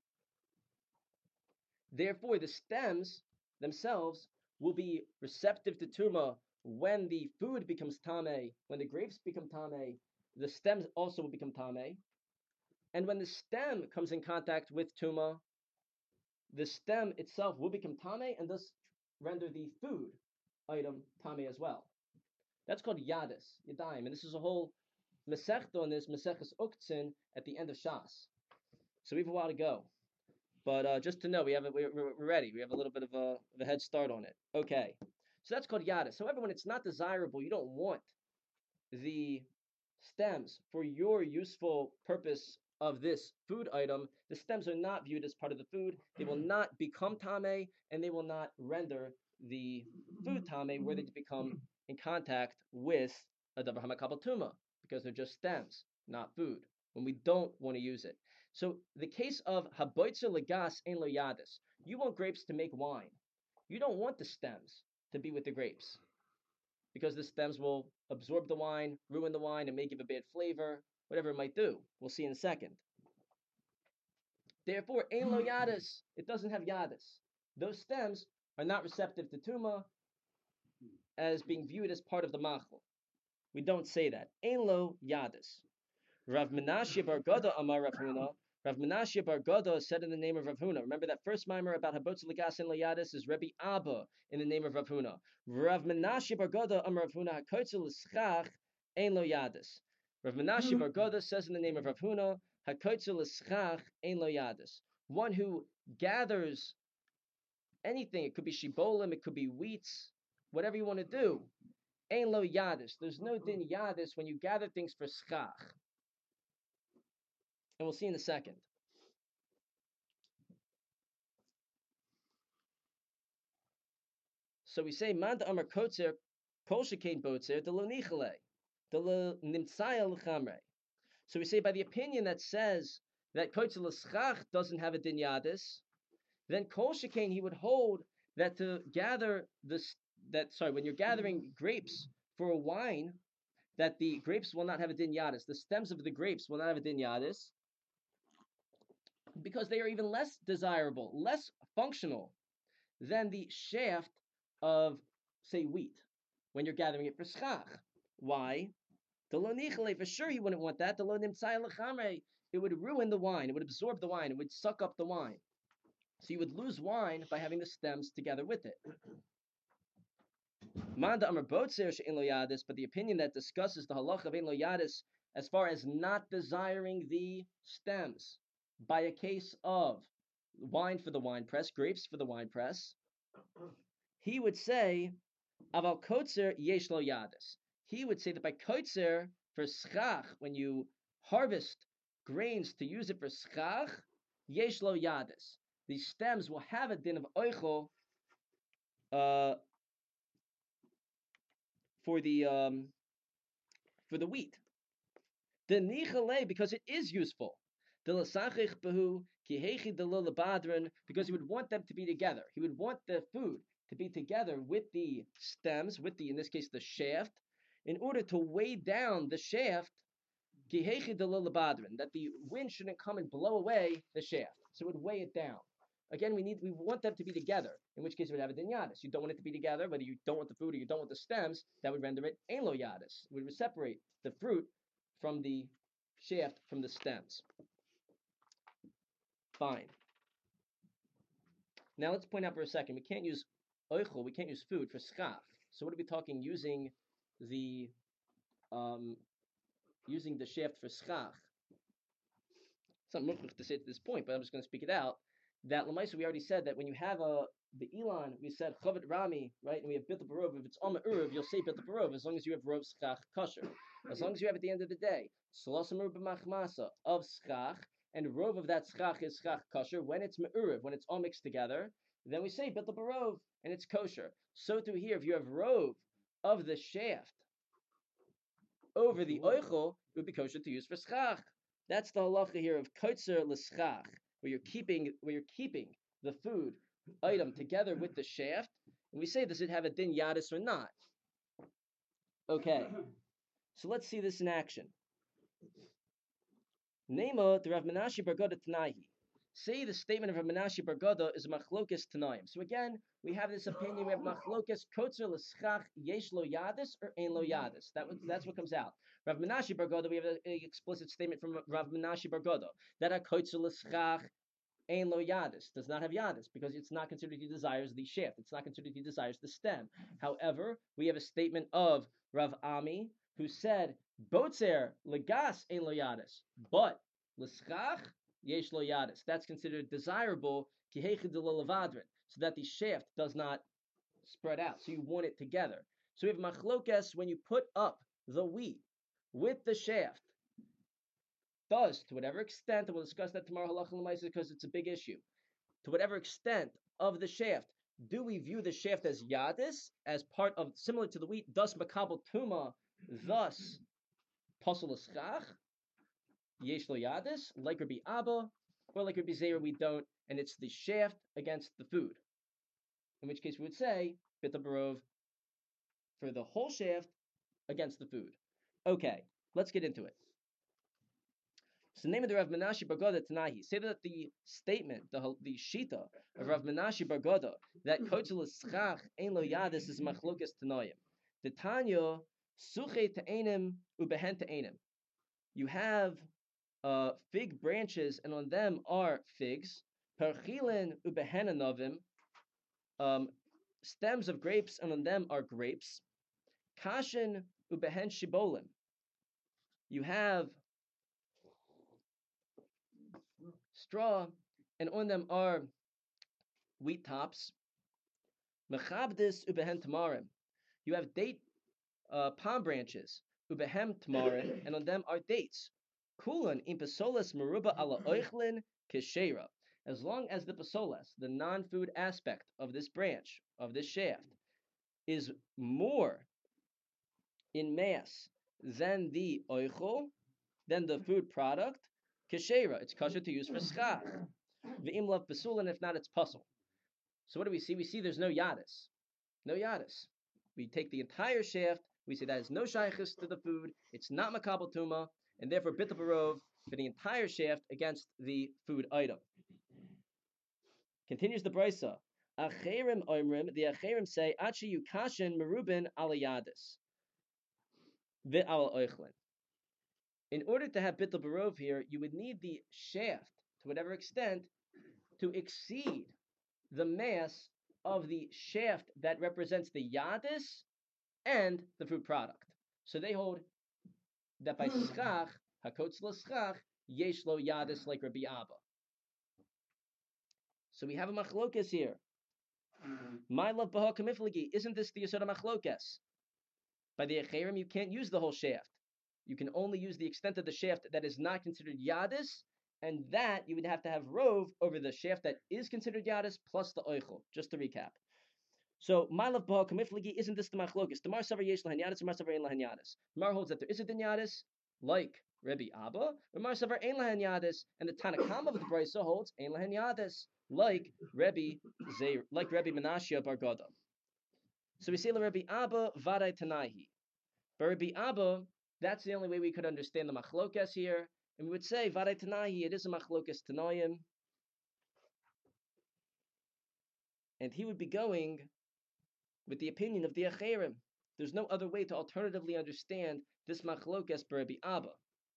Therefore, the stems themselves will be receptive to tuma when the food becomes tame, when the grapes become tame, the stems also will become tame. And when the stem comes in contact with tuma, the stem itself will become tame and thus render the food item tame as well. That's called yadis, yadayim, and this is a whole mesechta on this, Maseches Uktzin, at the end of Shas. So we have a while to go. But just to know, we're ready. We have a little bit of a head start on it. Okay. So that's called yadis. However, when it's not desirable, you don't want the stems for your useful purpose of this food item, the stems are not viewed as part of the food. They will not become tame, and they will not render the food tame where they become in contact with davar hamakabel tuma, because they're just stems, not food, when we don't want to use it. So the case of haboitzer legas ein lo yadis, you want grapes to make wine. You don't want the stems to be with the grapes, because the stems will absorb the wine, ruin the wine, and may give a bad flavor, whatever it might do. We'll see in a second. Therefore, ein lo yadis, it doesn't have yadis. Those stems are not receptive to tuma as being viewed as part of the machal. We don't say that. Ein lo yadis. Rav Menashe bar Gada amar Rav Huna. Rav Menashe bar Gada said in the name of Rav Huna. Remember that first mimer about habotz legas and layadis is Rebbe Abba in the name of Rav Huna. Rav Menashe bar Gada amar Rav Huna hakotz l'schach ein lo yadis. Rav Menashe bar Gada says in the name of Rav Huna hakotz l'schach ein lo yadis. One who gathers anything, it could be shibolim, it could be wheats, whatever you want to do. Ein lo yadis. There's no din yadis when you gather things for schach. And we'll see in a second. So we say, "Man amar kotzer, kol shekain botzer, de lo nichale, de lo nimtzaya l'chamre." So we say, by the opinion that says that kotzer l'schach doesn't have a din yadis, then kol shekain he would hold that to gather this, when you're gathering grapes for a wine, that the grapes will not have a din yadis. The stems of the grapes will not have a din yadis, because they are even less desirable, less functional than the shaft of, say, wheat, when you're gathering it for schach. Why? For sure you wouldn't want that. It would ruin the wine. It would absorb the wine. It would suck up the wine. So you would lose wine by having the stems together with it. But the opinion that discusses the halacha of ein lo yadis as far as not desiring the stems by a case of wine for the wine press, grapes for the wine press, he would say, aval kotzer yesh lo yadis. He would say that by kotzer, for schach, when you harvest grains to use it for schach, yesh lo yadis. The stems will have a din of oichel for the wheat. The nichale, because it is useful. The lasachich behu kihechi de lo lebadron, because he would want them to be together. He would want the food to be together with the stems, with the, in this case, the shaft, in order to weigh down the shaft, kihechi de lo lebadron, that the wind shouldn't come and blow away the shaft. So it would weigh it down. Again, we want them to be together, in which case it would have a din yadis. You don't want it to be together, whether you don't want the fruit or you don't want the stems, that would render it ein lo yadis. It would separate the fruit from the shaft from the stems. Fine. Now let's point out for a second, we can't use oichel, we can't use food for schach. So what are we talking using the shaft for schach? It's not mukbach to say at this point, but I'm just going to speak it out. That Lamaisa, we already said that when you have the Elon, we said Chavet Rami, right, and we have Bittul Barov. If it's Amma Uruv, you'll say Bittul Barov as long as you have Rov Schach Kosher. As long as you have at the end of the day Salosam Ur B'machmasa of Schach, and Rov of that Schach is Schach Kosher. When it's Me'uruv, when it's all mixed together, then we say Bittul Barov, and it's kosher. So too here, if you have Rov of the shaft over the Oichel, it would be kosher to use for Schach. That's the halacha here of Kotzer L'Schach, where you're keeping the food item together with the shaft, and we say, does it have a din yadis or not? Okay, so let's see this in action. Nema the Rav Menashe bar Gada Tanaihi. Say the statement of Rav Menashe bar Gada is a machlokes tanaim. So again, we have this opinion. We have machlokes kotzer l'schach yesh lo yadis or ein lo yadis. That's what comes out. Rav Menashe bar Gada, we have an explicit statement from Rav Menashe bar Gada that a kotzer l'schach ein lo yadis does not have yadis because it's not considered he desires the shaft. It's not considered he desires the stem. However, we have a statement of Rav Ami who said botzer legas ein lo yadis, but l'schach yesh lo yadis. That's considered desirable kihechi de lo levadrin, so that the shaft does not spread out. So you want it together. So we have machlokes when you put up the wheat with the shaft. Does, to whatever extent, and we'll discuss that tomorrow, halacha l'maisa, because it's a big issue. To whatever extent of the shaft, do we view the shaft as yadis, as part of, similar to the wheat, does makabel tuma Thus, pasul eschach, yesh lo yadis, like Rabbi Abba, or like Rabbi Zeir, we don't, and it's the shaft against the food. In which case we would say Bita Barov for the whole shaft against the food. Okay, let's get into it. So the name of the Rav Menashe Bar Goda Tanahi. Say that the statement, the shita of Rav Menashe Bar Goda, that Kotzel Schach Ein Lo Yadis is Machlokas Tanoim. The Tanya Suche Ta'enim Ubehen Ta'enim. You have fig branches, and on them are figs. Perchilin Ubehen Anovim. Stems of grapes, and on them are grapes. Kashin Ubehen Shibolim. You have straw, and on them are wheat tops. Mechabdis ubehen tamarim. You have date palm branches, ubehem tamarim, and on them are dates. Kulan in pasolas meruba ala oichlin keshera. As long as the pasolas, the non-food aspect of this branch, of this shaft, is more in mass than the oichel, than the food product, keshera, it's kosher to use for schach. V'im lav pasul, and if not, it's puzzle. So what do we see? We see there's no yadis. No yadis. We take the entire shaft, we say that is no shaykhis to the food, it's not makabel tuma, and therefore bita barov for the entire shaft against the food item. Continues the brisa. Acherim oimrim, the acherim say, achi yukashin merubin ala yadis. V'al oichlin. In order to have bita barov here, you would need the shaft, to whatever extent, to exceed the mass of the shaft that represents the yadis and the food product. So they hold that by schach, hakotz l'schach, yesh lo yadis like Rabbi Abba. So we have a machlokas here. My love baha kamifligi. Isn't this the yesod machlokas? By the acherim, you can't use the whole shaft. You can only use the extent of the shaft that is not considered yadis, and that you would have to have rov over the shaft that is considered yadis plus the oichel. Just to recap. So my love baha kamifligi. Isn't this the machlokas? The mar savar yesh lahen yadis, mar savar ein lahen yadis. Mar holds that there is a din yadis, like Rabbi Abba. Mar savar ein lahen yadis, and the Tanakama of the brisa holds ein lahen yadis, like Rabbi Menashe Bar Goda. So we say la Rabbi Abba vaday tanahi. But Rabbi Abba, that's the only way we could understand the machlokas here, and we would say vaday tanahi. It is a machlokas tanoim, and he would be going with the opinion of the acherim. There's no other way to alternatively understand this machlokas by Rabbi Abba.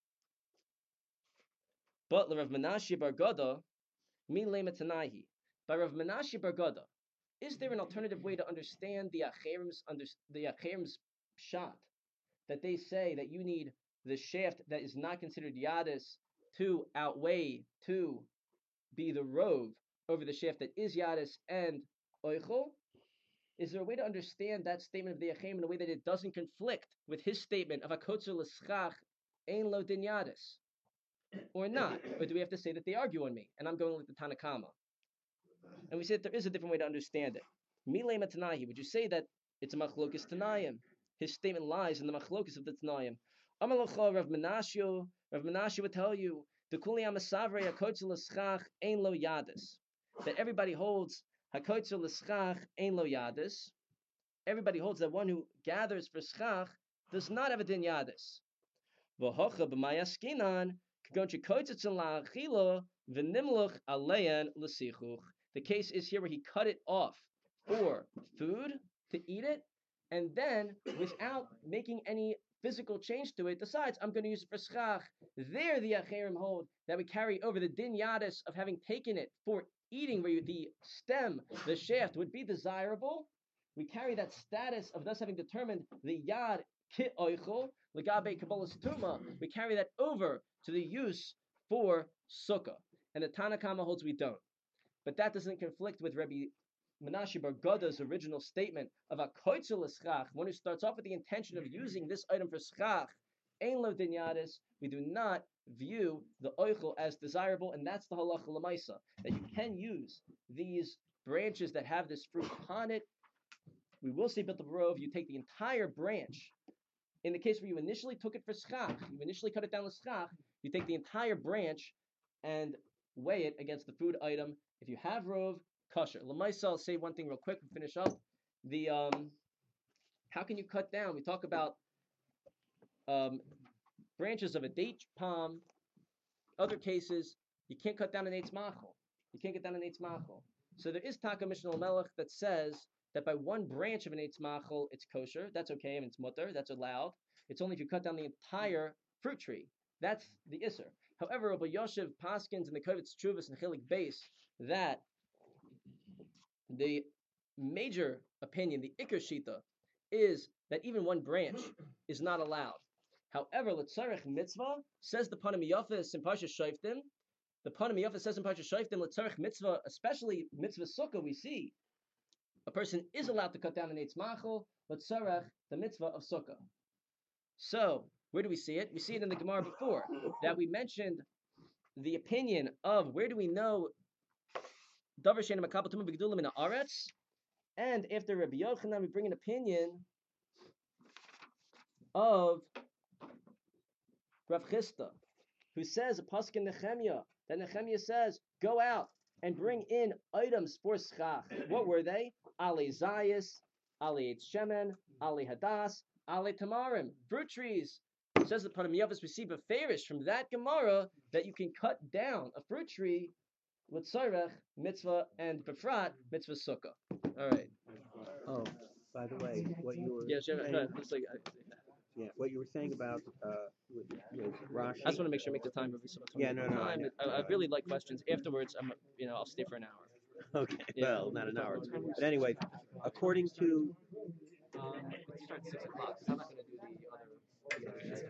But la Rav Menashe Bar Goda, mi lema tanahi. By Rav Menashe Bar Goda, is there an alternative way to understand the acherim's pshat, that they say that you need the shaft that is not considered yadis to outweigh, to be the rov over the shaft that is yadis and oichel? Is there a way to understand that statement of the acherim in a way that it doesn't conflict with his statement of hakotzer l'schach ein lo din yadis? Or not? Or do we have to say that they argue on me, and I'm going with the Tanakama? And we say that there is a different way to understand it. Milema Tanahi, would you say that it's a machlokas Tanayim? His statement lies in the machlokas of the Tanayim. Amalacha Rav Menashe would tell you, the Kuli Amasavre HaKotzel L'Schach Ein Lo Yadis, that everybody holds HaKotzel L'Schach Ein Lo Yadis. Everybody holds that one who gathers for Schach does not have a din Yadis. V'hocha b'mayaskinan k'gonchi koitzitzin la'achila v'nimluch aleyan l'sichuch. The case is here where he cut it off for food, to eat it, and then, without making any physical change to it, decides, I'm going to use it for schach. There the acherim hold that we carry over the din yadis of having taken it for eating, where the stem, the shaft, would be desirable. We carry that status of thus having determined the yad ki oichel, legabe kabbalas tuma. We carry that over to the use for sukkah. And the Tanakama holds we don't. But that doesn't conflict with Rabbi Menashe Bar Goda's original statement of a koitzel l'schach, one who starts off with the intention of using this item for schach, ein lo din yadis. We do not view the oichel as desirable, and that's the halacha l'maisa, that you can use these branches that have this fruit upon it. We will see B'ta Barov, you take the entire branch In the case where you initially took it for schach, you initially cut it down with schach, you take the entire branch and weigh it against the food item. If you have rov, kosher. Lamaisa, I'll say one thing real quick and finish up. The how can you cut down? We talk about branches of a date palm. Other cases, you can't cut down an eitz machel. You can't get down an eitz machel. So there is Taka Mishnah Melech that says that by one branch of an eitz machel, it's kosher. That's okay. I mean, it's mutter. That's allowed. It's only if you cut down the entire fruit tree. That's the isser. However, Rabbi Yoshev Paskins in the Kovitz Chuvas and Chilik Beis that the major opinion, the Iker Shita, is that even one branch is not allowed. However, L'tzarech mitzvah says the Panim Yafis in Parsha Shoftim. The Panim Yafis says in Parsha Shoftim, L'tzarech mitzvah, especially mitzvah sukkah, we see a person is allowed to cut down an eitz machel, L'tzarech, the mitzvah of sukkah. So, where do we see it? We see it in the Gemara before, that we mentioned the opinion of where do we know Davar Shein Makabel Tumah B'Gedulim in the Aretz, and after Rabbi Yochanan, we bring an opinion of Rav Chisda, who says a pasuk in Nehemiah, that Nehemiah says, go out and bring in items for schach. What were they? Ali Zayis, Ali Eitz Shemen, Ali Hadas, Ali Tamarim, fruit trees. It says the Panim Yafis receive a farish from that Gemara that you can cut down a fruit tree with Tzarech, mitzvah, and Befrat, mitzvah sukkah. All right.
Oh, by the way, what you were
Yeah, sure.
saying,
Looks like
what you were saying about with Rashi.
I just want to make sure I make the time every so much.
Yeah, no,
I really like questions. Afterwards, I'll stay for an hour.
Okay,
Yeah.
well, not an hour. But anyway, according to
It starts 6 o'clock. So I'm not going to do the other.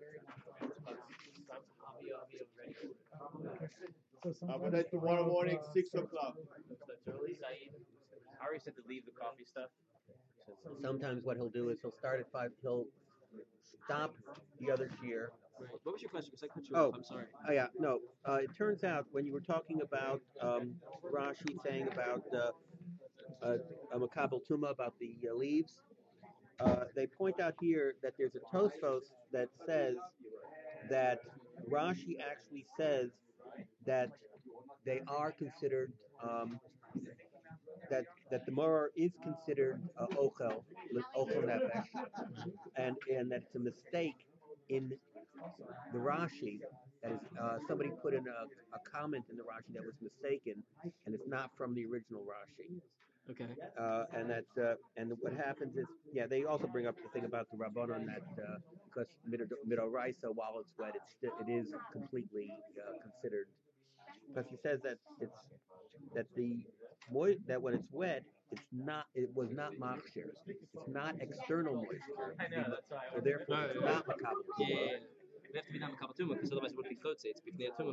But then tomorrow morning, 6 o'clock.
That's early. Ari said to leave the coffee stuff.
sometimes what he'll do is he'll start at 5, he'll stop the other shear.
What was your question? Because I cut you
Oh.
off. I'm sorry.
Oh, yeah, no. It turns out when you were talking about Rashi saying about a makabel tuma, about the leaves, they point out here that there's a Tosfos that says that Rashi actually says that they are considered that the moror is considered ochel nefesh, and that it's a mistake in the Rashi. That is, somebody put in a comment in the Rashi that was mistaken, and it's not from the original Rashi.
Okay.
And that and what happens is, they also bring up the thing about the Rabbanon that because midoraisa, while it's wet, it is completely considered. Because he says that that when it's wet, it was not machshir. It's not external moisture.
I know, that's why.
So therefore, it's not makabel.
Yeah. We have to be done with Kabbalah because otherwise it would be chotze. It's befnei